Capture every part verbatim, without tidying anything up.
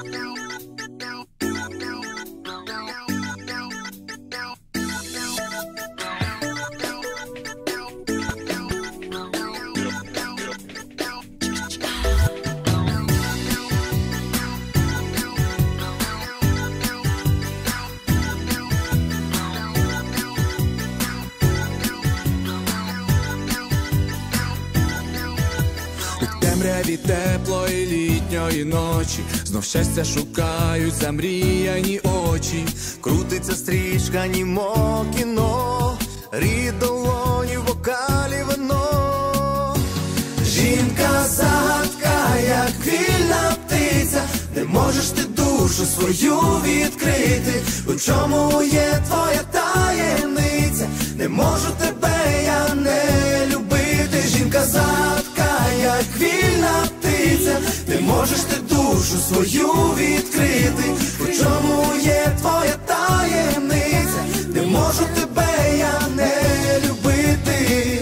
Темряві теплої літньої ночі знов щастя шукають замріяні очі. Крутиться стрічка, німо кіно, рід долоні, в вокалі вино. Жінка загадка, як вільна птиця, не можеш ти душу свою відкрити. У чому є твоя таємниця? Не можу тебе я не любити. Жінка загадка, як вільна птиця, не можеш ти душу свою відкрити. У чому є твоя таємниця? Не можу тебе я не любити.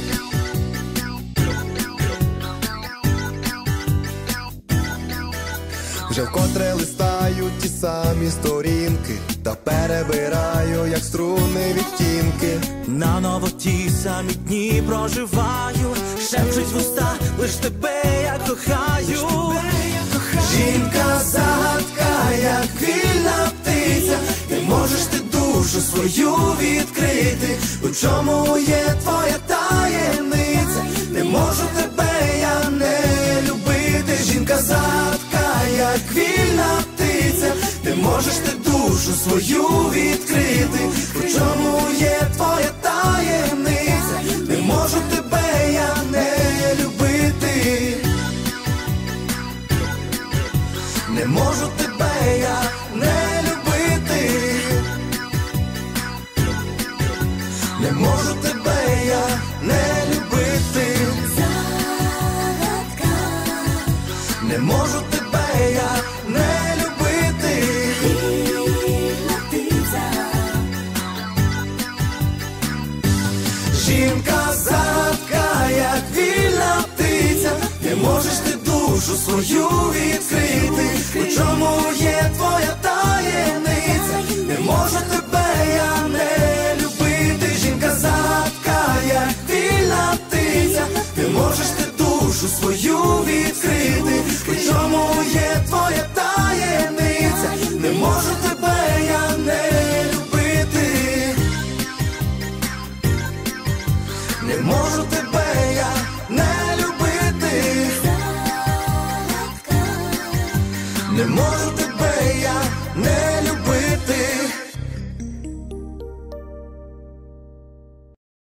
Вже вкотре листаю ті самі сторінки, та перебираю, як струни, відтінки. Наново ті самі дні проживаю, шепчуть в уста, лиш тебе я кохаю. Жінка загадка, як вільна птиця, не можеш ти душу свою відкрити. У чому є твоя таємниця? Не можу тебе я не любити. Жінка загадка, як вільна птиця, не можеш ти душу свою відкрити. У чому є твоя таємниця? Не можу тебе я не любити. Не можу тебе я не любити. Не можу тебе я не любити. Загадка. Не можу тебе я не любити. Вільна птиця. Жінка загадка, як вільна птиця, не можеш ти душу свою відкрити. У чому є твоя таємниця? Не можу тебе я не любити. Жінка загадка, як вільна птиця, не можеш ти душу свою відкрити. У чому є твоя таємниця? Не можу тебе я не любити. Не можу тебе я не любити. Загадка. Не можу тебе я не любити.